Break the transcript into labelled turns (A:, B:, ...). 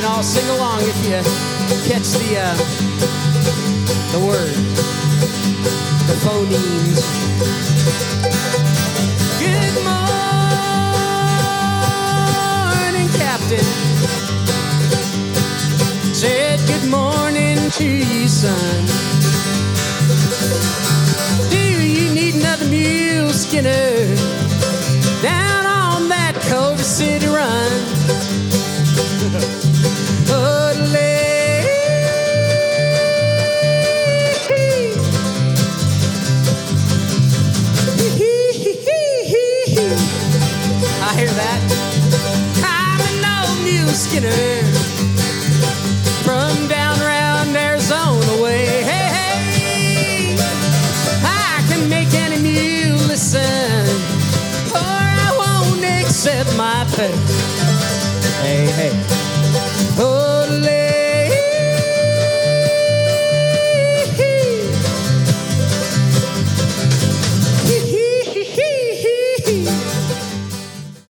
A: and I'll sing along if you catch the word, the phonemes. Good morning, Captain. Said good morning to you, son. Do you need another mule, Skinner? Down on that Culver City run. I hear that. I'm an old mule Skinner from down around Arizona way. Hey, hey, I can make any mule listen, or I won't accept my pay. Hey, hey. Oh,